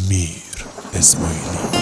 امیر اسماعیلی.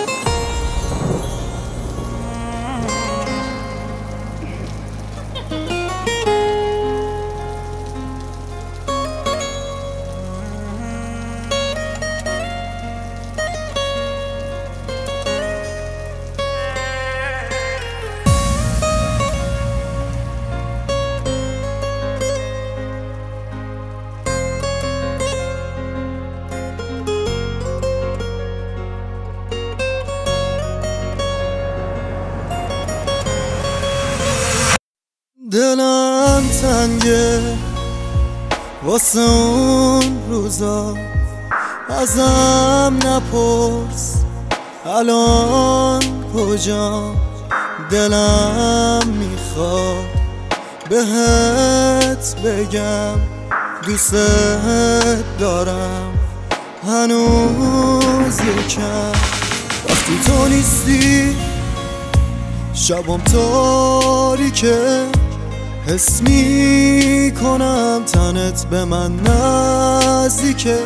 دلم تنگه واسه اون روزا، ازم نپرس الان کجا. دلم میخواد بهت بگم دوست دارم هنوز یکم. وقتی تو نیستی شبم تاریکه، حس میکنم تنت به من نزدیکه.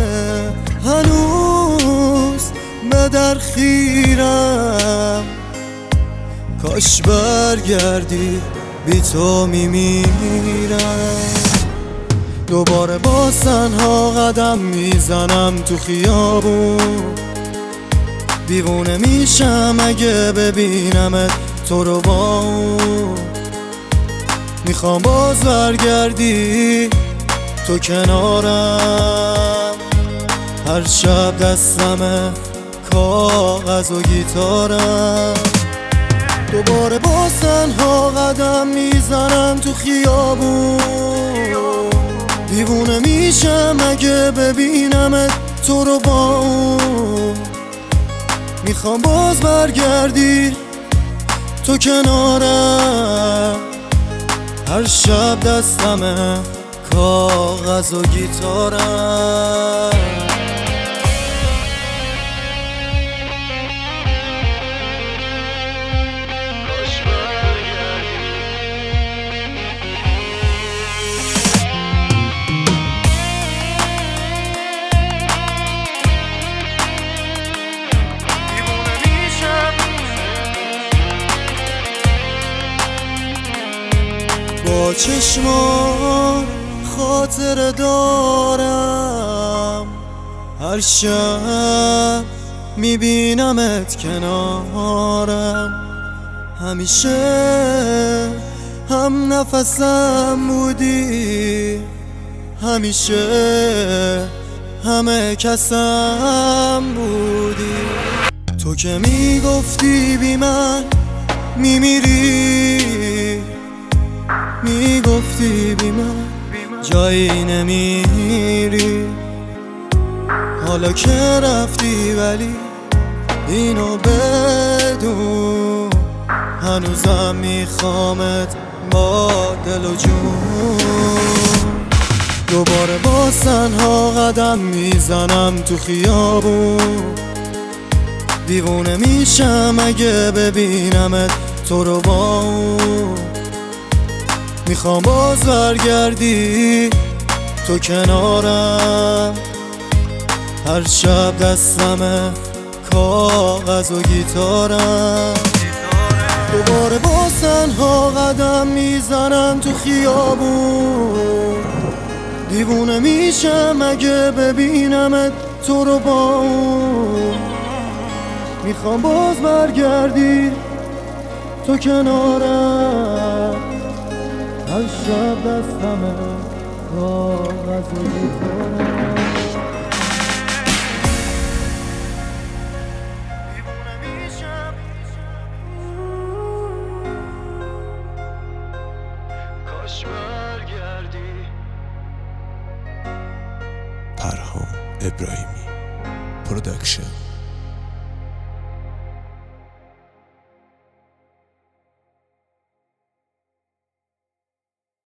هنوز به در خیرم، کاش برگردی بی تو میمیرم. دوباره با تنها قدم میزنم تو خیابون، دیوونه میشم اگه ببینمت تو رو با اون. میخوام باز برگردی تو کنارم، هر شب دستمه کاغذ و گیتارم. دوباره با تنها قدم میزنم تو خیابون، دیوونه میشم اگه ببینمت تو رو با اون. میخوام باز برگردی تو کنارم، هر شب دستمه کاغذ و گیتارم. با چشمان خاطره دارم، هر شب میبینمت کنارم. همیشه هم نفسم بودی، همیشه همه کسم بودی. تو که میگفتی بی من میمیری، میگفتی بی من جایی نمیری. حالا که رفتی ولی اینو بدون، هنوزم میخوامت با دل و جون. دوباره با تنها قدم میزنم تو خیابون، دیوونه میشم اگه ببینمت تو رو با اون. میخوام باز برگردی تو کنارم، هر شب دستمه کاغذ و گیتارم. دوباره با تنها قدم میزنم تو خیابون، دیوونه میشم اگه ببینمت تو رو با اون. میخوام باز برگردی تو کنارم، هر شب دستمه کاغذ و گیتارم. دیوونه میشم کاش برگردی. پرهام ابراهیمی پروداکشن.